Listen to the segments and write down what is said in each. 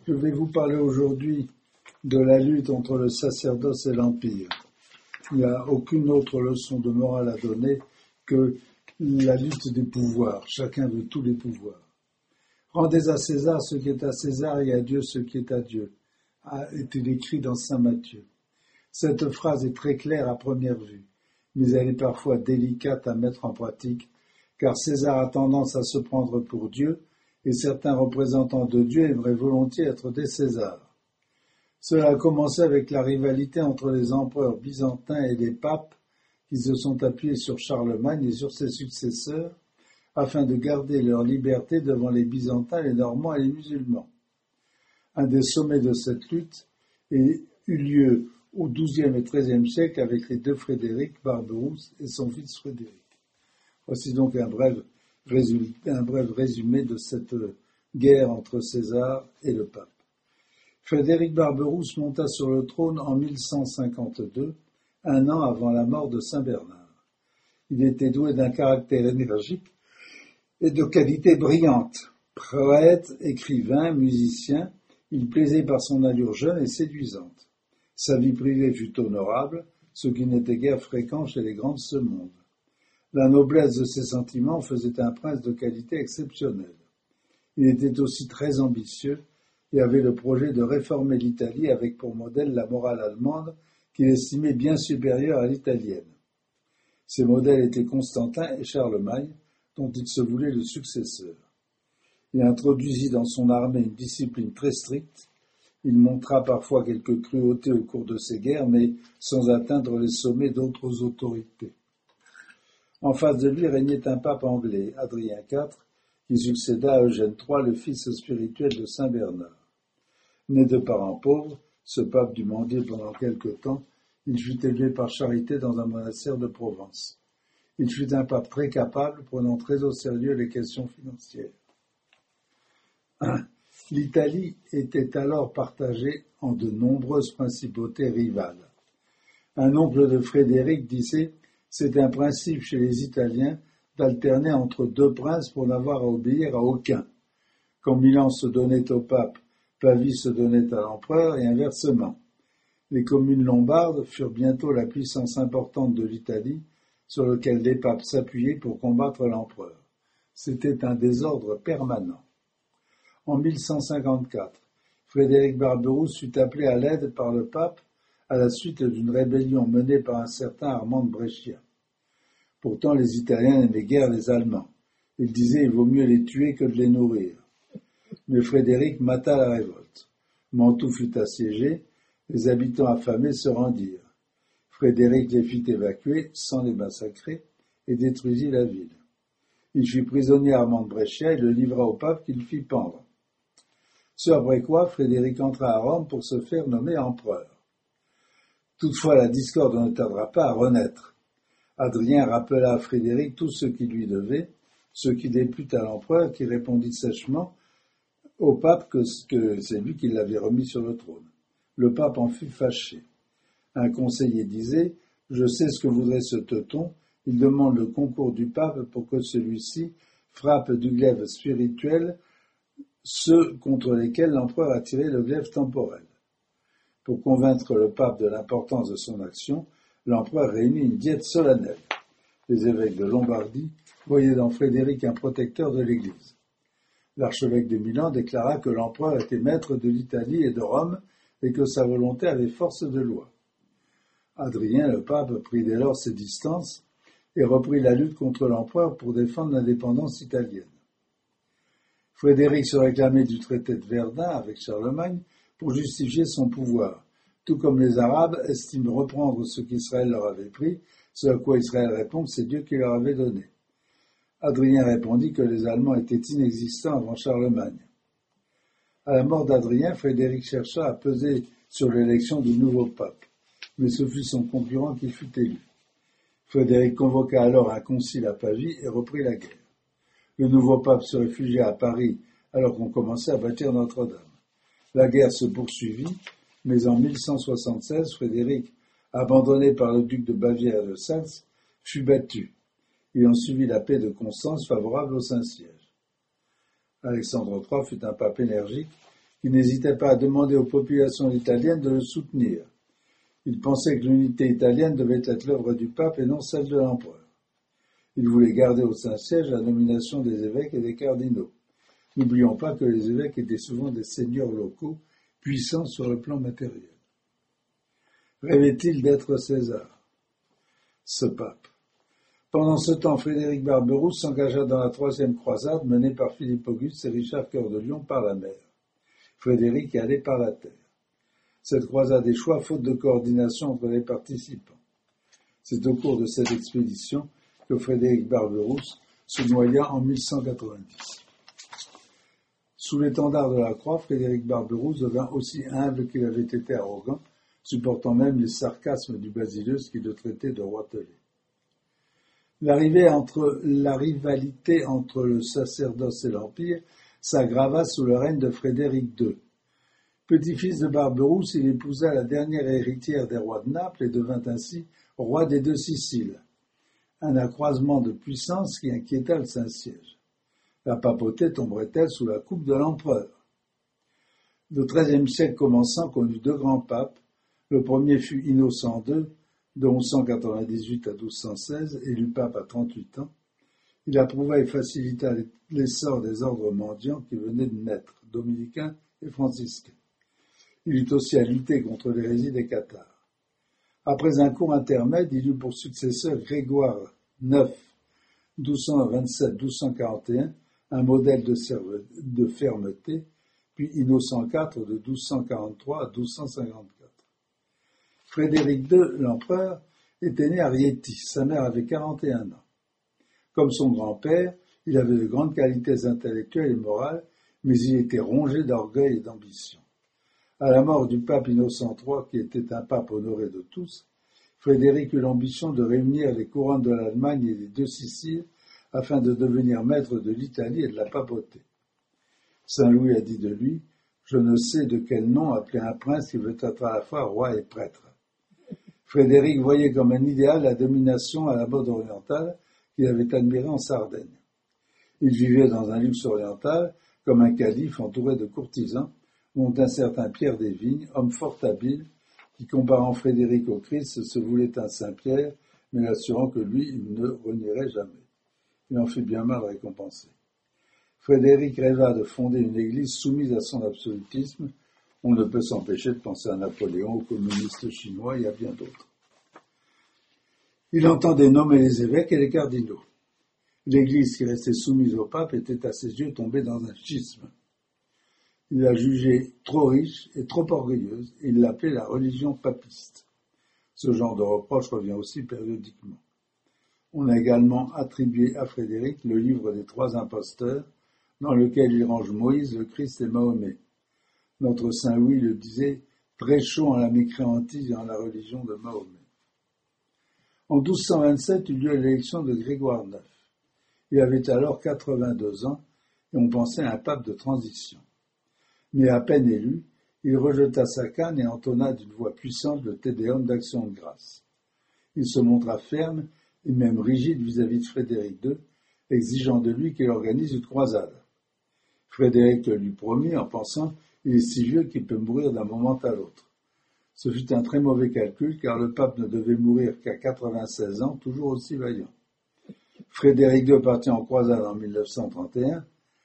Je vais vous parler aujourd'hui de la lutte entre le sacerdoce et l'Empire. Il n'y a aucune autre leçon de morale à donner que la lutte des pouvoirs. Chacun veut tous les pouvoirs. Rendez à César ce qui est à César et à Dieu ce qui est à Dieu, a été écrit dans saint Matthieu. Cette phrase est très claire à première vue, mais elle est parfois délicate à mettre en pratique, car César a tendance à se prendre pour Dieu, et certains représentants de Dieu aimeraient volontiers être des Césars. Cela a commencé avec la rivalité entre les empereurs byzantins et les papes, qui se sont appuyés sur Charlemagne et sur ses successeurs, afin de garder leur liberté devant les Byzantins, les Normands et les musulmans. Un des sommets de cette lutte eut lieu au XIIe et XIIIe siècle avec les deux Frédéric, Barberousse et son fils Frédéric. Voici donc un bref résumé de cette guerre entre César et le pape. Frédéric Barberousse monta sur le trône en 1152, un an avant la mort de saint Bernard. Il était doué d'un caractère énergique et de qualités brillantes. Poète, écrivain, musicien, il plaisait par son allure jeune et séduisante. Sa vie privée fut honorable, ce qui n'était guère fréquent chez les grands de ce monde. La noblesse de ses sentiments faisait un prince de qualité exceptionnelle. Il était aussi très ambitieux et avait le projet de réformer l'Italie avec pour modèle la morale allemande qu'il estimait bien supérieure à l'italienne. Ces modèles étaient Constantin et Charlemagne, dont il se voulait le successeur. Il introduisit dans son armée une discipline très stricte. Il montra parfois quelques cruautés au cours de ses guerres, mais sans atteindre les sommets d'autres autorités. En face de lui régnait un pape anglais, Adrien IV, qui succéda à Eugène III, le fils spirituel de saint Bernard. Né de parents pauvres, ce pape dut mendier pendant quelque temps. Il fut élevé par charité dans un monastère de Provence. Il fut un pape très capable, prenant très au sérieux les questions financières. L'Italie était alors partagée en de nombreuses principautés rivales. Un oncle de Frédéric disait « C'est un principe chez les Italiens d'alterner entre deux princes pour n'avoir à obéir à aucun. Quand Milan se donnait au pape, Pavie se donnait à l'empereur et inversement. Les communes lombardes furent bientôt la puissance importante de l'Italie sur lequel les papes s'appuyaient pour combattre l'empereur. C'était un désordre permanent. En 1154, Frédéric Barberousse fut appelé à l'aide par le pape à la suite d'une rébellion menée par un certain Armand de Brescia. Pourtant, les Italiens n'aimaient guère les Allemands. Ils disaient il vaut mieux les tuer que de les nourrir. Mais Frédéric mata la révolte. Mantoue fut assiégé, les habitants affamés se rendirent. Frédéric les fit évacuer, sans les massacrer, et détruisit la ville. Il fit prisonnier Armand de Brescia et le livra au pape qui le fit pendre. Ce après quoi, Frédéric entra à Rome pour se faire nommer empereur. Toutefois, la discorde ne tardera pas à renaître. Adrien rappela à Frédéric tout ce qu'il lui devait, ce qui déplut à l'empereur qui répondit sèchement au pape que c'est lui qui l'avait remis sur le trône. Le pape en fut fâché. Un conseiller disait « Je sais ce que voudrait ce teuton, il demande le concours du pape pour que celui-ci frappe du glaive spirituel ceux contre lesquels l'empereur a tiré le glaive temporel. » Pour convaincre le pape de l'importance de son action, l'empereur réunit une diète solennelle. Les évêques de Lombardie voyaient dans Frédéric un protecteur de l'Église. L'archevêque de Milan déclara que l'empereur était maître de l'Italie et de Rome et que sa volonté avait force de loi. Adrien, le pape, prit dès lors ses distances et reprit la lutte contre l'empereur pour défendre l'indépendance italienne. Frédéric se réclamait du traité de Verdun avec Charlemagne pour justifier son pouvoir, tout comme les Arabes estiment reprendre ce qu'Israël leur avait pris, ce à quoi Israël répond que c'est Dieu qui leur avait donné. Adrien répondit que les Allemands étaient inexistants avant Charlemagne. À la mort d'Adrien, Frédéric chercha à peser sur l'élection du nouveau pape, mais ce fut son concurrent qui fut élu. Frédéric convoqua alors un concile à Pavie et reprit la guerre. Le nouveau pape se réfugia à Paris alors qu'on commençait à bâtir Notre-Dame. La guerre se poursuivit, mais en 1176, Frédéric, abandonné par le duc de Bavière et de Saxe, fut battu. Il en suivit la paix de Constance favorable au Saint-Siège. Alexandre III fut un pape énergique qui n'hésitait pas à demander aux populations italiennes de le soutenir. Il pensait que l'unité italienne devait être l'œuvre du pape et non celle de l'empereur. Il voulait garder au Saint-Siège la nomination des évêques et des cardinaux. N'oublions pas que les évêques étaient souvent des seigneurs locaux, puissants sur le plan matériel. Rêvait-il d'être César, ce pape? Pendant ce temps, Frédéric Barberousse s'engagea dans la troisième croisade menée par Philippe Auguste et Richard Cœur de Lion par la mer. Frédéric allait par la terre. Cette croisade échoua faute de coordination entre les participants. C'est au cours de cette expédition que Frédéric Barberousse se noya en 1190. Sous l'étendard de la croix, Frédéric Barberousse devint aussi humble qu'il avait été arrogant, supportant même les sarcasmes du basileus qui le traitait de roitelet. La rivalité entre le sacerdoce et l'Empire s'aggrava sous le règne de Frédéric II. Petit-fils de Barberousse, il épousa la dernière héritière des rois de Naples et devint ainsi roi des deux Siciles. Un accroissement de puissance qui inquiéta le Saint-Siège. La papauté tomberait-elle sous la coupe de l'empereur? Le XIIIe siècle commençant connut deux grands papes. Le premier fut Innocent II, de 1198 à 1216, élu pape à 38 ans. Il approuva et facilita l'essor des ordres mendiants qui venaient de naître, dominicains et franciscains. Il eut aussi à lutter contre l'hérésie des cathares. Après un court intermède, il eut pour successeur Grégoire IX, 1227-1241, un modèle de fermeté, puis Innocent IV de 1243 à 1254. Frédéric II, l'empereur, était né à Rieti, sa mère avait 41 ans. Comme son grand-père, il avait de grandes qualités intellectuelles et morales, mais il était rongé d'orgueil et d'ambition. À la mort du pape Innocent III, qui était un pape honoré de tous, Frédéric eut l'ambition de réunir les couronnes de l'Allemagne et des deux Siciles afin de devenir maître de l'Italie et de la papauté. Saint Louis a dit de lui « Je ne sais de quel nom appeler un prince qui veut être à la fois roi et prêtre ». Frédéric voyait comme un idéal la domination à la mode orientale qu'il avait admirée en Sardaigne. Il vivait dans un luxe oriental, comme un calife entouré de courtisans, dont un certain Pierre des Vignes, homme fort habile, qui, comparant Frédéric au Christ, se voulait un Saint-Pierre, mais l'assurant que lui, il ne renierait jamais. Il en fut bien mal récompensé. Frédéric rêva de fonder une église soumise à son absolutisme. On ne peut s'empêcher de penser à Napoléon, aux communistes chinois et à bien d'autres. Il entendait nommer les évêques et les cardinaux. L'Église qui restait soumise au pape était à ses yeux tombée dans un schisme. Il la jugeait trop riche et trop orgueilleuse, et il l'appelait la religion papiste. Ce genre de reproche revient aussi périodiquement. On a également attribué à Frédéric le livre des trois imposteurs, dans lequel il range Moïse, le Christ et Mahomet. Notre Saint Louis le disait, très chaud en la mécréantise et en la religion de Mahomet. En 1227 eut lieu l'élection de Grégoire IX. Il avait alors 82 ans et on pensait à un pape de transition. Mais à peine élu, il rejeta sa canne et entonna d'une voix puissante le Te Deum d'action de grâce. Il se montra ferme et même rigide vis-à-vis de Frédéric II, exigeant de lui qu'il organise une croisade. Frédéric le lui promit en pensant « Il est si vieux qu'il peut mourir d'un moment à l'autre ». Ce fut un très mauvais calcul car le pape ne devait mourir qu'à 96 ans, toujours aussi vaillant. Frédéric II partit en croisade en 1231,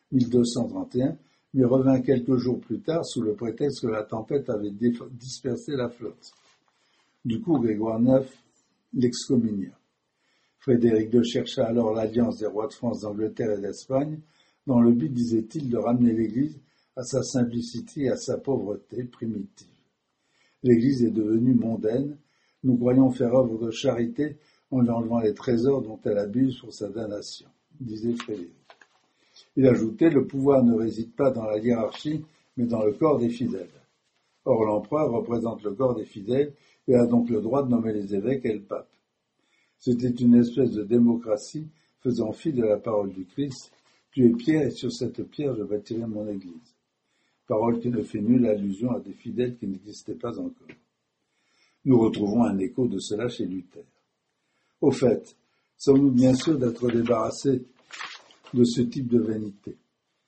mais revint quelques jours plus tard sous le prétexte que la tempête avait dispersé la flotte. Du coup, Grégoire IX l'excommunia. Frédéric II chercha alors l'alliance des rois de France, d'Angleterre et d'Espagne, dans le but, disait-il, de ramener l'Église à sa simplicité et à sa pauvreté primitive. L'Église est devenue mondaine, nous croyons faire œuvre de charité en lui enlevant les trésors dont elle abuse pour sa damnation, disait Frédéric. Il ajoutait, le pouvoir ne réside pas dans la hiérarchie, mais dans le corps des fidèles. Or, l'empereur représente le corps des fidèles et a donc le droit de nommer les évêques et le pape. C'était une espèce de démocratie faisant fi de la parole du Christ. Tu es pierre et sur cette pierre je bâtirai mon église. Parole qui ne fait nulle allusion à des fidèles qui n'existaient pas encore. Nous retrouvons un écho de cela chez Luther. Au fait, sommes-nous bien sûrs d'être débarrassés de ce type de vanité?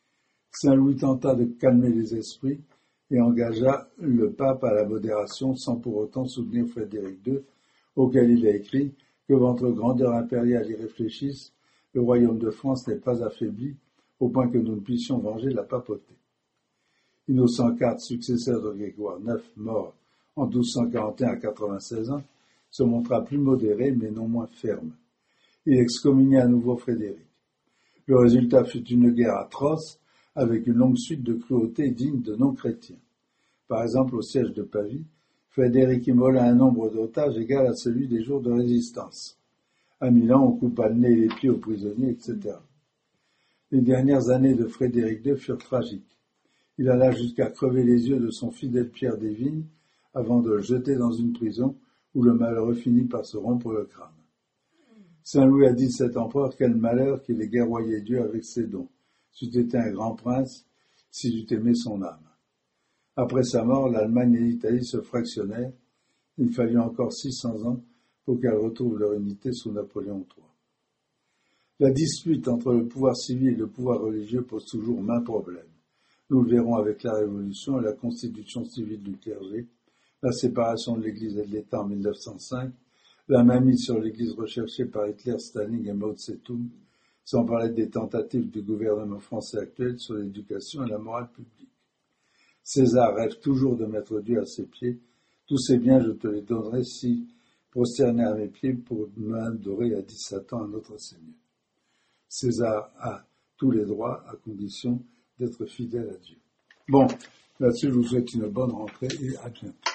Saint Louis tenta de calmer les esprits et engagea le pape à la modération sans pour autant soutenir Frédéric II, auquel il a écrit que votre grandeur impériale y réfléchisse, le royaume de France n'est pas affaibli au point que nous ne puissions venger la papauté. Innocent IV, successeur de Grégoire IX, mort en 1241 à 96 ans, se montra plus modéré mais non moins ferme. Il excommunia à nouveau Frédéric. Le résultat fut une guerre atroce avec une longue suite de cruautés dignes de non-chrétiens. Par exemple, au siège de Pavie, Frédéric immola un nombre d'otages égal à celui des jours de résistance. À Milan, on coupa le nez et les pieds aux prisonniers, etc. Les dernières années de Frédéric II furent tragiques. Il alla jusqu'à crever les yeux de son fidèle Pierre des Vignes avant de le jeter dans une prison où le malheureux finit par se rompre le crâne. Saint Louis a dit de cet empereur quel malheur qu'il ait guerroyé Dieu avec ses dons. C'eût été un grand prince s'il eût aimé son âme. Après sa mort, l'Allemagne et l'Italie se fractionnèrent. Il fallut encore 600 ans pour qu'elles retrouvent leur unité sous Napoléon III. La dispute entre le pouvoir civil et le pouvoir religieux pose toujours maints problèmes. Nous le verrons avec la Révolution et la constitution civile du clergé, la séparation de l'Église et de l'État en 1905, la mainmise sur l'Église recherchée par Hitler, Staline et Mao Tse-tung, sans parler des tentatives du gouvernement français actuel sur l'éducation et la morale publique. César rêve toujours de mettre Dieu à ses pieds. Tous ces biens, je te les donnerai si, prosterné à mes pieds, pour m'adorer, a dit Satan à notre Seigneur. César a tous les droits à condition d'être fidèle à Dieu. Bon, là-dessus, je vous souhaite une bonne rentrée et à bientôt.